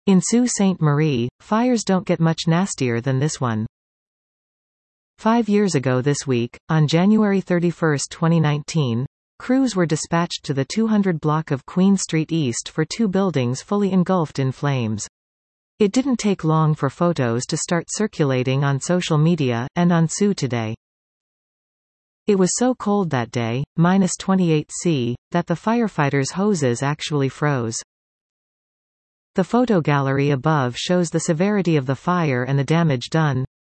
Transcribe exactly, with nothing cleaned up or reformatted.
In Sault Ste. Marie, fires don't get much nastier than this one. Five years ago this week, on January thirty-first twenty nineteen, crews were dispatched to the two hundred block of Queen Street East for two buildings fully engulfed in flames. It didn't take long for photos to start circulating on social media, and on Sault Today. It was so cold that day, minus twenty-eight degrees, that the firefighters' hoses actually froze. The photo gallery above shows the severity of the fire and the damage done.